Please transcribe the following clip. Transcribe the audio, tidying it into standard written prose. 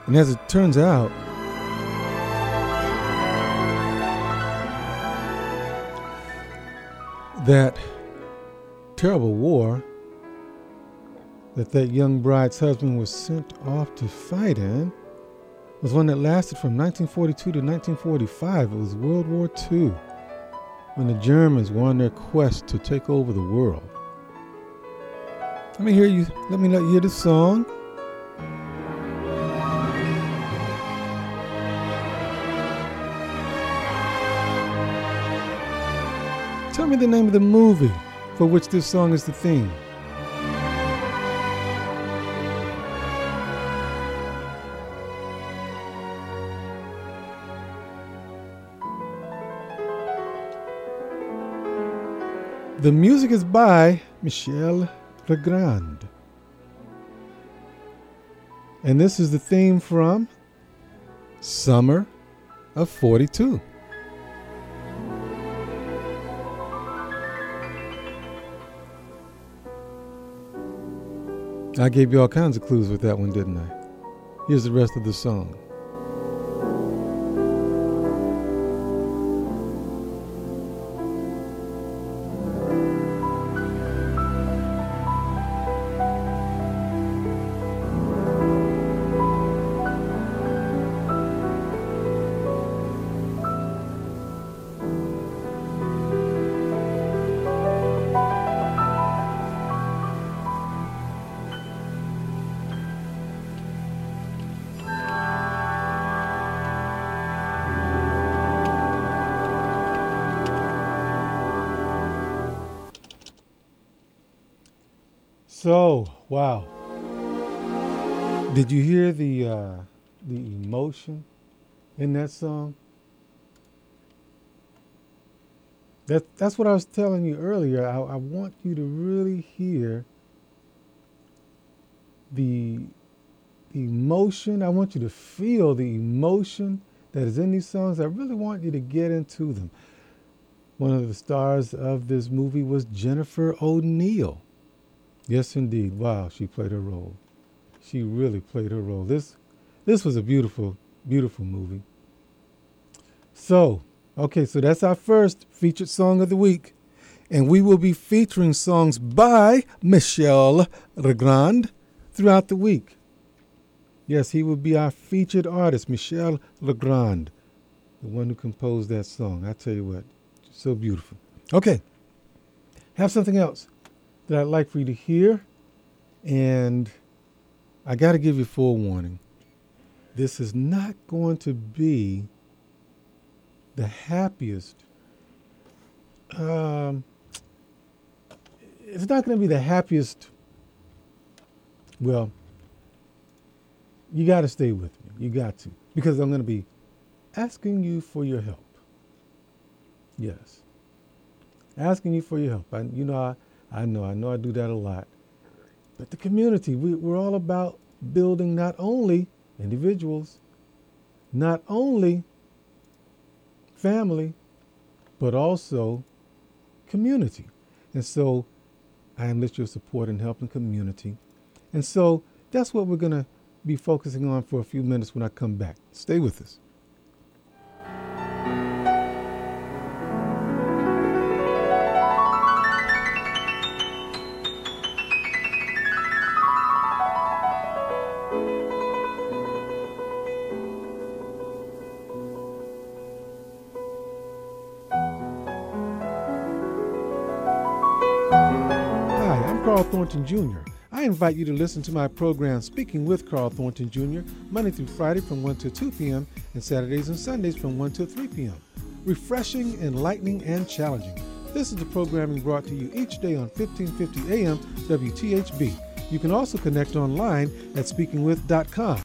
And as it turns out, that terrible war that young bride's husband was sent off to fight in was one that lasted from 1942 to 1945. It was World War II, when the Germans were on their quest to take over the world. Let me let you hear this song. Tell me the name of the movie for which this song is the theme. The music is by Michel Legrand. And this is the theme from Summer of 42. I gave you all kinds of clues with that one, didn't I? Here's the rest of the song. So, wow. Did you hear the emotion in that song? That's what I was telling you earlier. I want you to really hear the emotion. I want you to feel the emotion that is in these songs. I really want you to get into them. One of the stars of this movie was Jennifer O'Neill. Yes, indeed. Wow, she played her role. She really played her role. This was a beautiful, beautiful movie. So that's our first featured song of the week. And we will be featuring songs by Michel Legrand throughout the week. Yes, he will be our featured artist, Michel Legrand, the one who composed that song. I tell you what, so beautiful. Okay, have something else that I'd like for you to hear, and I got to give you forewarning. This is not going to be the happiest. It's not going to be the happiest. Well, you got to stay with me. You got to, because I'm going to be asking you for your help. Yes, asking you for your help. I know I do that a lot. But the community, we're all about building not only individuals, not only family, but also community. And so I enlist your support in helping community. And so that's what we're going to be focusing on for a few minutes when I come back. Stay with us. Carl Thornton Jr. I invite you to listen to my program Speaking with Carl Thornton Jr. Monday through Friday from 1 to 2 p.m. and Saturdays and Sundays from 1 to 3 p.m. Refreshing, enlightening, and challenging. This is the programming brought to you each day on 1550 AM WTHB. You can also connect online at speakingwith.com.